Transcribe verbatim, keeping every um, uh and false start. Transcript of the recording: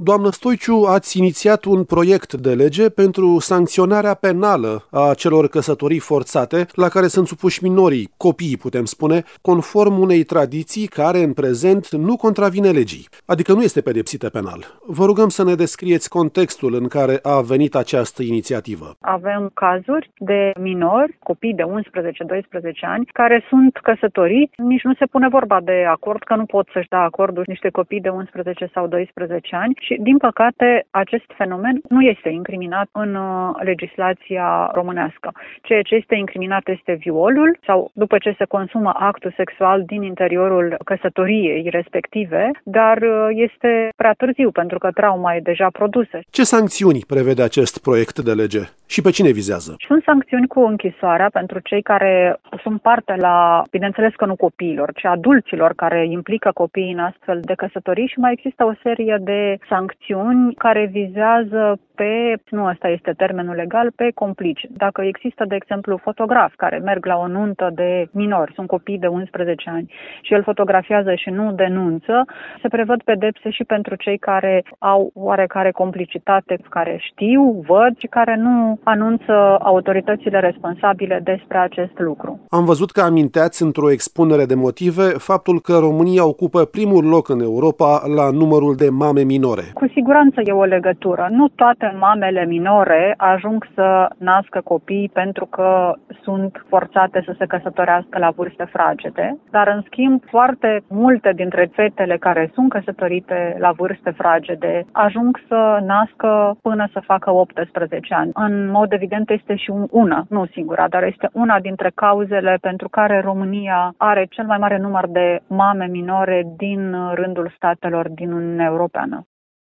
Doamnă Stoiciu, ați inițiat un proiect de lege pentru sancționarea penală a celor căsătorii forțate la care sunt supuși minorii, copiii putem spune, conform unei tradiții care în prezent nu contravine legii, adică nu este pedepsită penal. Vă rugăm să ne descrieți contextul în care a venit această inițiativă. Avem cazuri de minori, copii de unsprezece doisprezece ani, care sunt căsătoriți, nici nu se pune vorba de acord, că nu pot să-și da acordul niște copii de unsprezece sau doisprezece ani și, din păcate, acest fenomen nu este incriminat în legislația românească. Ceea ce este incriminat este violul sau după ce se consumă actul sexual din interiorul căsătoriei respective, dar este prea târziu pentru că trauma e deja produsă. Ce sancțiuni prevede acest proiect de lege și pe cine vizează? Sunt sancțiuni cu închisoarea pentru cei care sunt parte la, bineînțeles că nu copiilor, ci adulților care implică copiii în astfel de căsătorii și mai există o serie de sancțiuni care vizează pe, nu ăsta este termenul legal, pe complici. Dacă există, de exemplu, fotografi care merg la o nuntă de minori, sunt copii de unsprezece ani și el fotografiază și nu denunță, se prevăd pedepse și pentru cei care au oarecare complicitate, care știu, văd și care nu anunță autoritățile responsabile despre acest lucru. Am văzut că aminteați într-o expunere de motive faptul că România ocupă primul loc în Europa la numărul de mame minore. Cu siguranță e o legătură. Nu toate mamele minore ajung să nască copii pentru că sunt forțate să se căsătorească la vârste fragede, dar în schimb foarte multe dintre fetele care sunt căsătorite la vârste fragede ajung să nască până să facă optsprezece ani. În mod evident este și una, nu singura, dar este una dintre cauzele pentru care România are cel mai mare număr de mame minore din rândul statelor din Uniunea Europeană.